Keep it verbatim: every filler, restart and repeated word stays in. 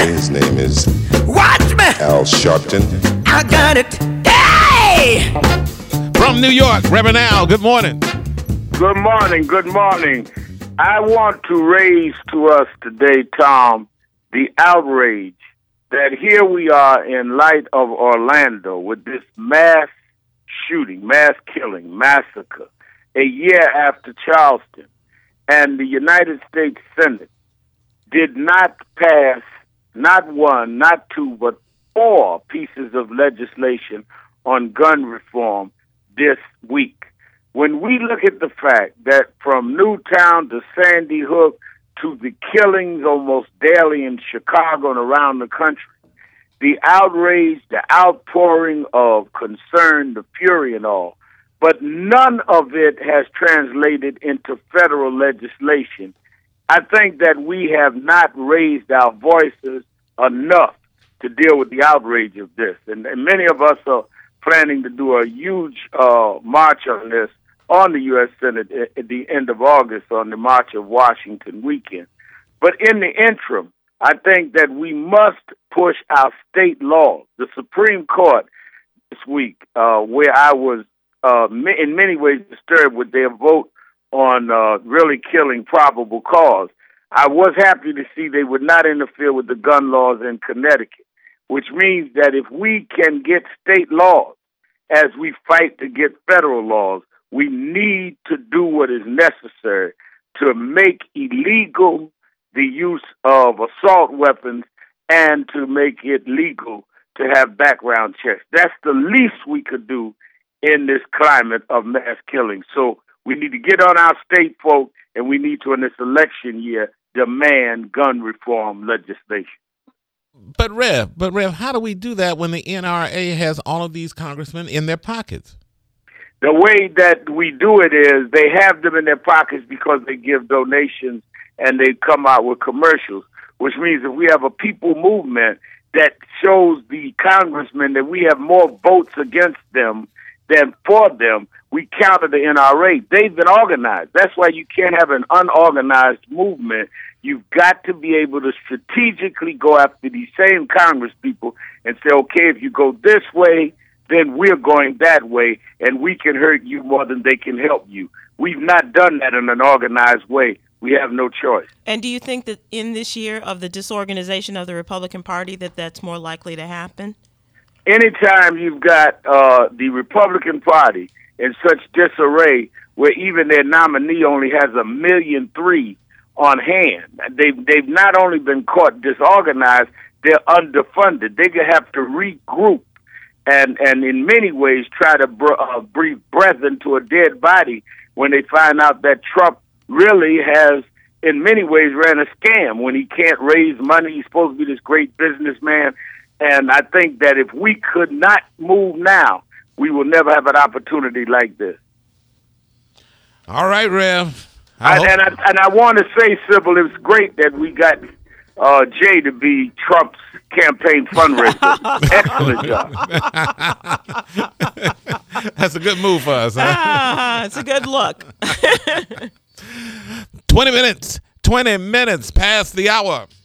His name is Watch me. Al Sharpton. I got it. Hey! From New York, Reverend Al, good morning. Good morning, good morning. I want to raise to us today, Tom, the outrage that here we are in light of Orlando with this mass shooting, mass killing, massacre, a year after Charleston, and the United States Senate did not pass not one, not two, but four pieces of legislation on gun reform this week. When we look at the fact that from Newtown to Sandy Hook to the killings almost daily in Chicago and around the country, the outrage, the outpouring of concern, the fury and all, but none of it has translated into federal legislation. I think that we have not raised our voices enough to deal with the outrage of this. And, and many of us are planning to do a huge uh, march on this on the U S Senate at the end of August on the March of Washington weekend. But in the interim, I think that we must push our state laws. The Supreme Court this week, uh, where I was uh, in many ways disturbed with their vote on uh, really killing probable cause, I was happy to see they would not interfere with the gun laws in Connecticut, which means that if we can get state laws as we fight to get federal laws, we need to do what is necessary to make illegal the use of assault weapons and to make it legal to have background checks. That's the least we could do in this climate of mass killing. So we need to get on our state folk, and we need to, in this election year, demand gun reform legislation. But Rev, but Rev, how do we do that when the N R A has all of these congressmen in their pockets? The way that we do it is they have them in their pockets because they give donations and they come out with commercials, which means if we have a people movement that shows the congressmen that we have more votes against them than for them, we counter the N R A. They've been organized. That's why you can't have an unorganized movement. You've got to be able to strategically go after these same Congress people and say, okay, if you go this way, then we're going that way, and we can hurt you more than they can help you. We've not done that in an organized way. We have no choice. And do you think that in this year of the disorganization of the Republican Party that that's more likely to happen? Anytime you've got uh, the Republican Party in such disarray where even their nominee only has a million three on hand, they've, they've not only been caught disorganized, they're underfunded. They're going to have to regroup and, and in many ways try to br- uh, breathe breath into a dead body when they find out that Trump really has, in many ways, ran a scam when he can't raise money. He's supposed to be this great businessman. And I think that if we could not move now, we will never have an opportunity like this. All right, Rev. I I, hope- and, I, and I want to say, Sybil, it's great that we got uh, Jay to be Trump's campaign fundraiser. Excellent job. That's a good move for us, huh? Ah, it's a good look. twenty minutes, twenty minutes past the hour.